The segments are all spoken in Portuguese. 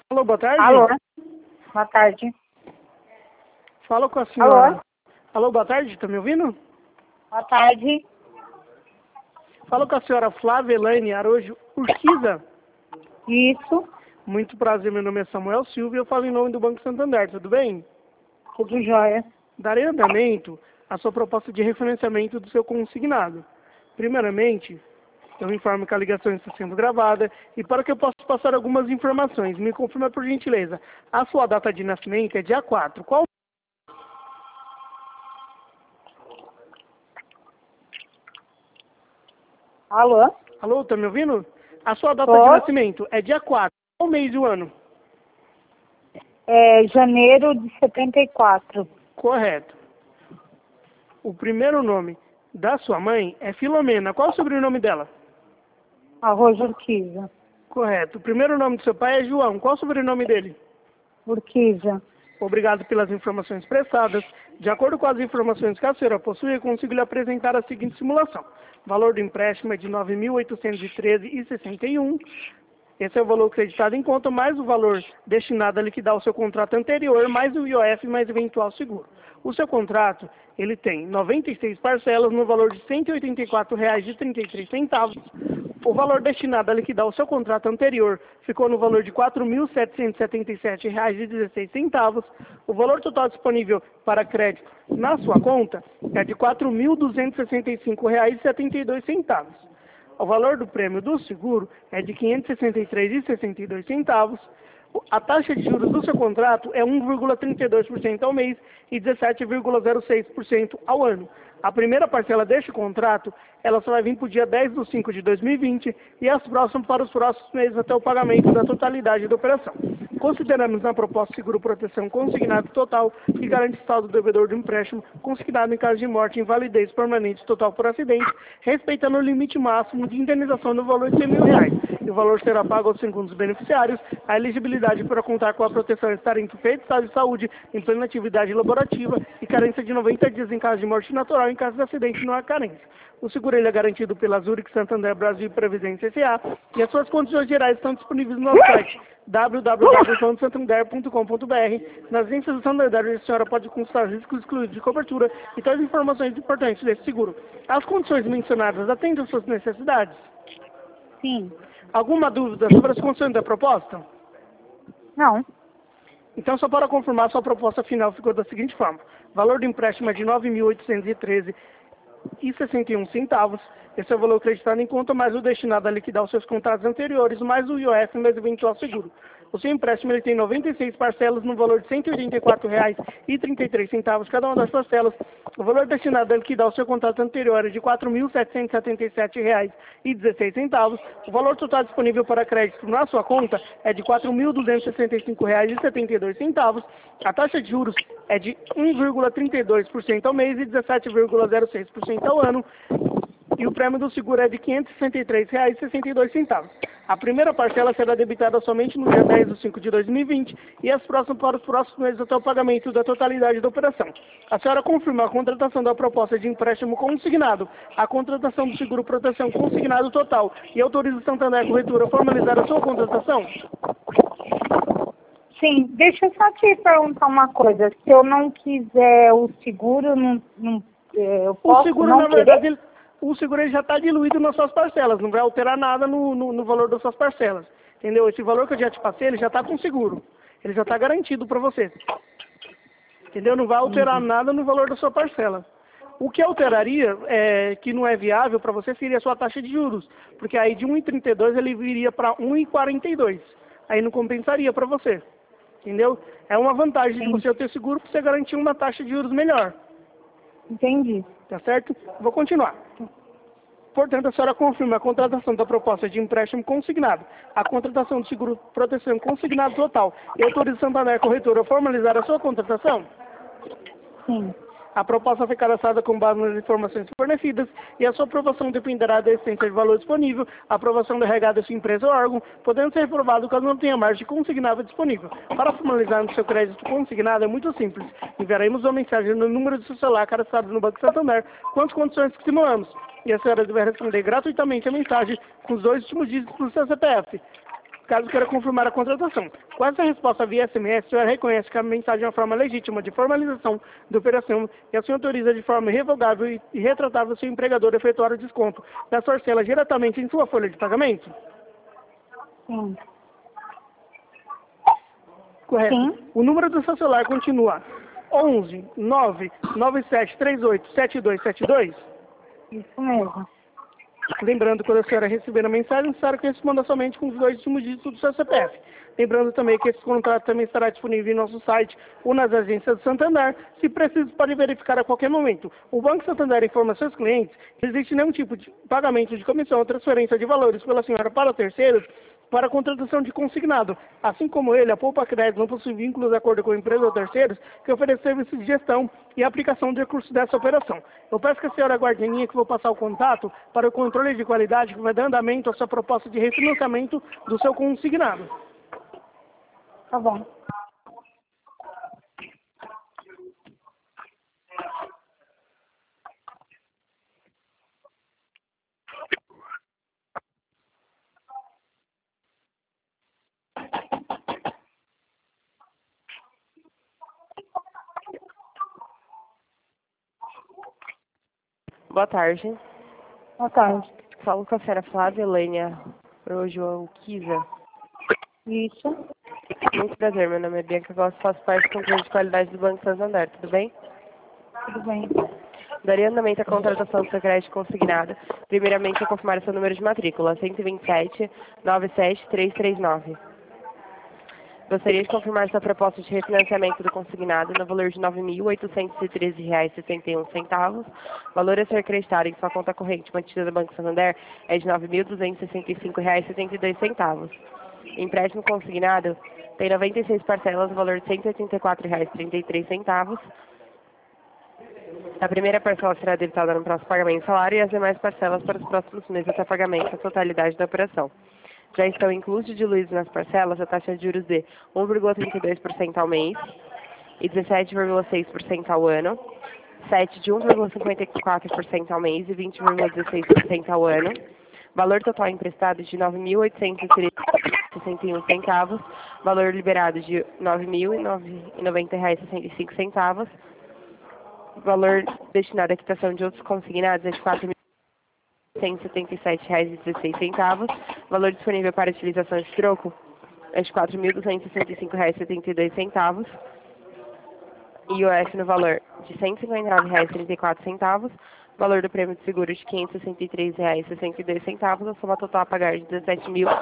Alô, boa tarde. Alô, boa tarde. Fala com a senhora. Alô, Alô, boa tarde, tá me ouvindo? boa tarde. Fala com a senhora Flávia Elaine Araújo Urquiza. Isso, Muito prazer, meu nome é Samuel Silva e eu falo em nome do Banco Santander, tudo bem? tudo jóia. Darei andamento à sua proposta de refinanciamento do seu consignado. Primeiramente, eu informo que a ligação está sendo gravada e para que eu possa passar algumas informações, me confirma por gentileza. A sua data de nascimento é dia 4. Qual? Alô, Alô, tá me ouvindo? A sua data Tô. de nascimento é dia 4. Qual mês do ano? é janeiro de 74. Correto. O primeiro nome da sua mãe é Filomena. Qual o sobrenome dela? Arroz Urquiza. Correto. O primeiro nome do seu pai é João. Qual o sobrenome dele? Urquiza. Obrigado pelas informações prestadas. De acordo com as informações que a senhora possui, eu consigo lhe apresentar a seguinte simulação. O valor do empréstimo é de R$ 9.813,61. Esse é o valor creditado em conta, mais o valor destinado a liquidar o seu contrato anterior, mais o IOF, mais eventual seguro. O seu contrato, ele tem 96 parcelas no valor de R$ 184,33. O valor destinado a liquidar o seu contrato anterior ficou no valor de R$ 4.777,16. O valor total disponível para crédito na sua conta é de R$ 4.265,72. O valor do prêmio do seguro é de R$ 563,62. A taxa de juros do seu contrato é 1,32% ao mês e 17,06% ao ano. A primeira parcela deste contrato, ela só vai vir para o dia 10/5 de 2020 e as próximas para os próximos meses até o pagamento da totalidade da operação. Consideramos na proposta seguro proteção consignado total que garante o saldo do devedor do empréstimo consignado em caso de morte, invalidez permanente total por acidente, respeitando o limite máximo de indenização no valor de R$ 100.000. E o valor será pago aos segundos beneficiários. A elegibilidade para contar com a proteção estar em perfeito estado de saúde, em plena atividade laborativa e carência de 90 dias em caso de morte natural. Em caso de acidente, não há carência. O seguro ele é garantido pela Zurich Santander Brasil e Previdência S.A. e as suas condições gerais estão disponíveis no nosso site www.santander.com.br. Nas agências do Santander, a senhora pode consultar riscos excluídos de cobertura e todas as informações importantes desse seguro. As condições mencionadas atendem às suas necessidades? Sim. Alguma dúvida sobre as condições da proposta? Não. Então, só para confirmar, sua proposta final ficou da seguinte forma. O valor do empréstimo é de R$ 9.813,61. Esse é o valor acreditado em conta, mais o destinado a liquidar os seus contratos anteriores, mais o IOF, mais o eventual seguro. O seu empréstimo ele tem 96 parcelas no valor de R$ 184,33 cada uma das parcelas. O valor destinado a liquidar o seu contrato anterior é de R$ 4.777,16. O valor total disponível para crédito na sua conta é de R$ 4.265,72. A taxa de juros é de 1,32% ao mês e 17,06% ao ano. E o prêmio do seguro é de R$ 563,62. A primeira parcela será debitada somente no dia 10/5 de 2020 e as próximas para os próximos meses até o pagamento da totalidade da operação. A senhora confirma a contratação da proposta de empréstimo consignado, a contratação do seguro proteção consignado total e autoriza o Santander Corretora a formalizar a sua contratação? Sim, deixa eu só te perguntar uma coisa. Se eu não quiser o seguro, eu posso O seguro, não na querer? verdade, o seguro ele já está diluído nas suas parcelas, não vai alterar nada no valor das suas parcelas. Entendeu? Esse valor que eu já te passei, ele já está com seguro. Ele já está garantido para você. Entendeu? Não vai alterar nada no valor da sua parcela. O que alteraria, que não é viável para você, seria a sua taxa de juros. Porque aí de 1,32 ele viria para 1,42. Aí não compensaria para você. Entendeu? É uma vantagem de você ter seguro para você garantir uma taxa de juros melhor. Entendi. Tá certo? Vou continuar. Portanto, a senhora confirma a contratação da proposta de empréstimo consignado, a contratação do seguro proteção consignado total e autoriza o Santander Corretora a formalizar a sua contratação? Sim. A proposta foi cadastrada com base nas informações fornecidas e a sua aprovação dependerá da existência de valor disponível, a aprovação da regada de sua empresa ou órgão, podendo ser reprovado caso não tenha margem consignável disponível. Para formalizar no seu crédito consignado é muito simples. Enviaremos uma mensagem no número de seu celular cadastrado no Banco Santander com as condições que simulamos. E a senhora deve responder gratuitamente a mensagem com os 2 últimos dígitos do seu CPF. caso queira confirmar a contratação. Com essa resposta via SMS, o senhor reconhece que a mensagem é uma forma legítima de formalização da operação e assim autoriza de forma irrevogável e retratável seu empregador a efetuar o desconto das parcelas diretamente em sua folha de pagamento? Sim. Correto. Sim. O número do seu celular continua 11 99738 7272? Isso mesmo. Lembrando, quando a senhora receber a mensagem, a senhora que responda somente com os 2 últimos dígitos do seu CPF. Lembrando também que esse contrato também estará disponível em nosso site ou nas agências do Santander. Se preciso, pode verificar a qualquer momento. O Banco Santander informa seus clientes que não existe nenhum tipo de pagamento de comissão ou transferência de valores pela senhora para terceiros para a contratação de consignado. Assim como ele, a Poupa Crédito não possui vínculos de acordo com empresas ou terceiros que oferecem serviços de gestão e aplicação de recursos dessa operação. Eu peço que a senhora aguarde em linha que vou passar o contato para o controle de qualidade que vai dar andamento à sua proposta de refinanciamento do seu consignado. Tá bom. Boa tarde. Boa tarde. Falo com a senhora Flávia Lênia João Kiza. Isso. Muito prazer, meu nome é Bianca Costa, faço parte do controle de qualidade do Banco Santander, tudo bem? Tudo bem. Daria andamento à contratação do seu crédito consignado. Primeiramente, eu confirmar seu número de matrícula, 127 97339. Gostaria de confirmar sua proposta de refinanciamento do consignado no valor de R$ 9.813,61. Valor a ser creditado em sua conta corrente mantida no Banco Santander é de R$ 9.265,72. Empréstimo consignado tem 96 parcelas, no valor de R$ 184,33. A primeira parcela será debitada no próximo pagamento do salário e as demais parcelas para os próximos meses até pagamento da totalidade da operação. Já estão inclusos diluídos nas parcelas a taxa de juros de 1,32% ao mês e 17,6% ao ano, 7 de 1,54% ao mês e 20,16% ao ano, valor total emprestado de R$ 9.861,61, valor liberado de R$ 9.090,65, valor destinado à quitação de outros consignados é de R$ 4.177,16, valor disponível para utilização de troco é de R$ 4.265,72, IOF no valor de R$ 159,34, valor do prêmio de seguro de R$ 563,62, a soma total a pagar de R$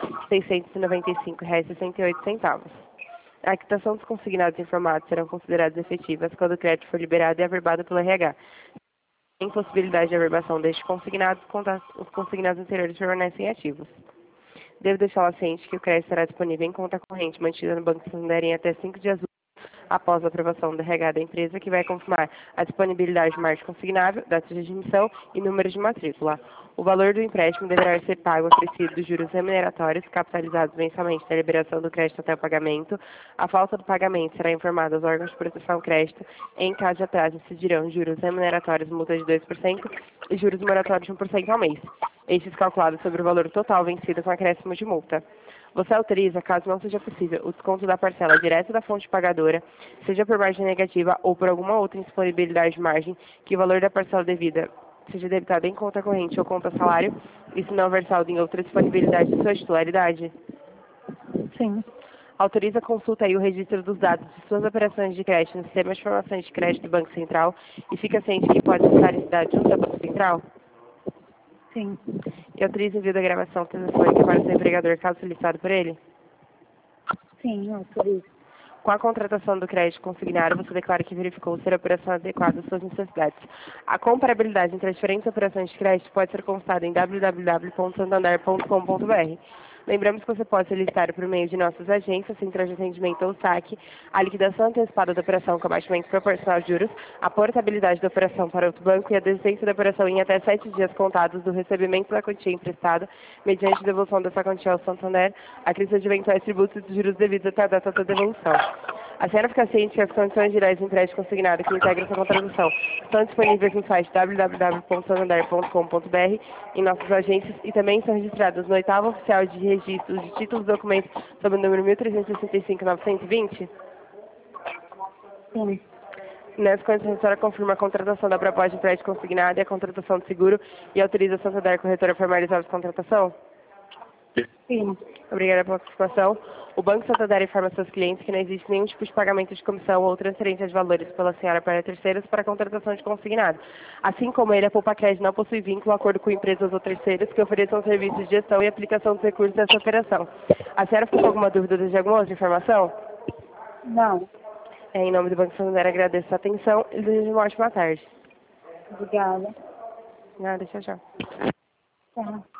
17.695,68. A quitação dos consignados informados serão consideradas efetivas quando o crédito for liberado e averbado pelo RH. Em possibilidade de averbação deste consignado, os consignados anteriores permanecem ativos. Devo deixá-la ciente que o crédito será disponível em conta corrente mantida no Banco Santander em até 5 dias após a aprovação do RH da empresa, que vai confirmar a disponibilidade de margem consignável, data de admissão e número de matrícula. O valor do empréstimo deverá ser pago acrescido dos juros remuneratórios capitalizados mensalmente da liberação do crédito até o pagamento. A falta do pagamento será informada aos órgãos de proteção ao crédito. Em caso de atraso, incidirão juros remuneratórios, multa de 2% e juros moratórios de 1% ao mês. Estes calculados sobre o valor total vencido com acréscimo de multa. Você autoriza, caso não seja possível, o desconto da parcela direto da fonte pagadora, seja por margem negativa ou por alguma outra indisponibilidade de margem, que o valor da parcela devida seja debitado em conta corrente ou conta salário, e se não houver saldo em outra disponibilidade de sua titularidade? Sim. Autoriza a consulta e o registro dos dados de suas operações de crédito no Sistema de Informações de Crédito do Banco Central e fica ciente que pode acessar esse dado junto ao Banco Central? Sim. E autoriza o envio da gravação telefônica para o seu empregador, caso solicitado por ele? Sim, autorizo. Com a contratação do crédito consignado, você declara que verificou ser a operação adequada às suas necessidades. A comparabilidade entre as diferentes operações de crédito pode ser consultada em www.santander.com.br. Lembramos que você pode solicitar por meio de nossas agências, centrais de atendimento ou saque, a liquidação antecipada da operação com abatimento proporcional de juros, a portabilidade da operação para outro banco e a desistência da operação em até 7 dias contados do recebimento da quantia emprestada, mediante devolução dessa quantia ao Santander, a crise de eventuais tributos e juros devidos até a data da devolução. A senhora fica ciente que as condições gerais do empréstimo consignado que integram essa contratação estão disponíveis no site www.santander.com.br, em nossas agências, e também são registradas no 8º Oficial de Registros de Títulos e Documentos sob o número 1365-920? Sim. Nessa condição, a senhora confirma a contratação da proposta de empréstimo consignado e a contratação de seguro e autoriza a Santander Corretora a formalizar a contratação? Sim. Obrigada pela participação. O Banco Santander informa seus clientes que não existe nenhum tipo de pagamento de comissão ou transferência de valores pela senhora para terceiros para a contratação de consignado. Assim como ele, a Poupa Crédito não possui vínculo ou acordo com empresas ou terceiros que ofereçam serviços de gestão e aplicação dos recursos dessa operação. A senhora ficou com alguma dúvida ou deseja alguma outra informação? Não. Em nome do Banco Santander, agradeço a atenção e desejo uma ótima tarde. Obrigada. Nada, tchau, tchau. Tá.